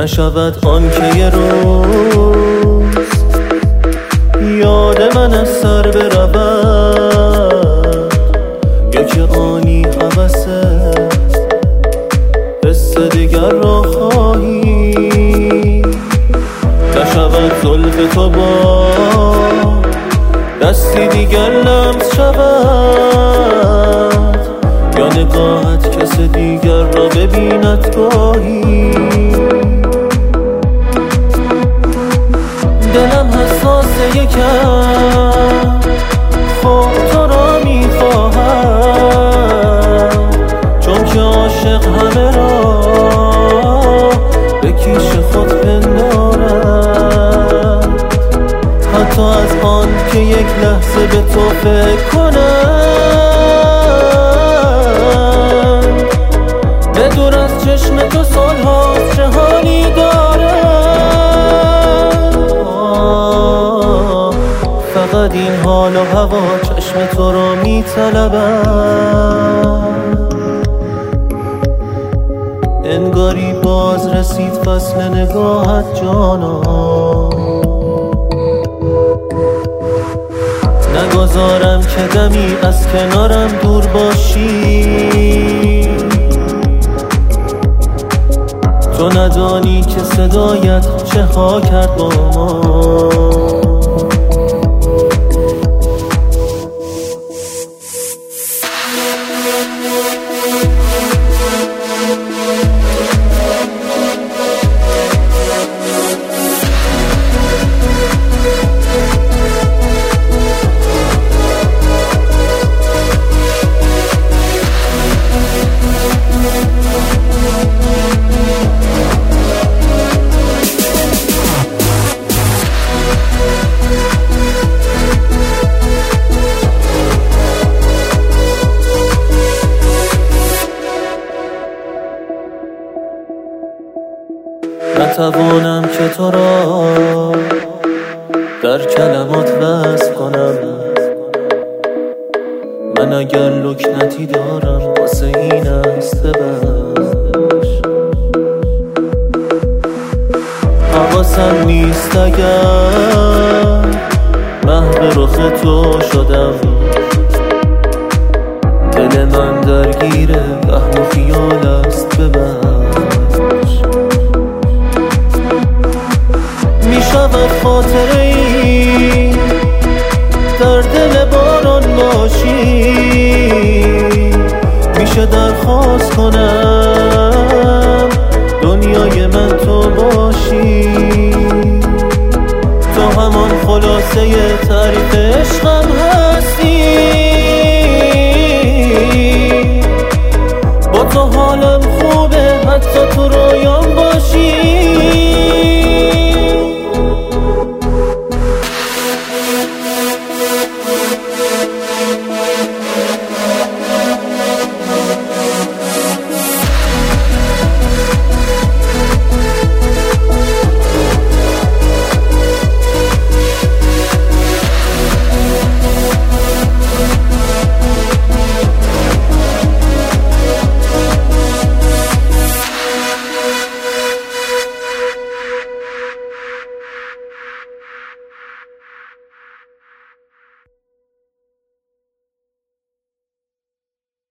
نشود آن که یه روز یاد من از سر برود، یا که آنی حوثه حس دیگر را خواهی. نشود زلف تو با دستی دیگر لمس شود، یا نگاهت کس دیگر را ببیند گاهی. دلم حساسه یکم خب تو را میخواهم، چون که عاشق همه را به کیش خود پندارد، حتی از آن که یک لحظه به تو فکر کنم. به دور از چشم تو سالهاست چه حالی دارم، فقط این حال و هوا چشم تو را میطلبم. انگاری باز رسید فصل نگاهت جانا، نگذارم که دمی از کنارم دور باشی. تو ندانی که صدایت چه ها کرد با ما. نتوانم که تو را در کلمات وصف کنم، من اگر لکنتی دارم واسه این است ببخش. حواسم نیست اگر محو رخ تو شدم، دل من درگیر وهم و خیال است ببخش. میشود خاطره ای در دل باران باشی، میشه درخواست کنم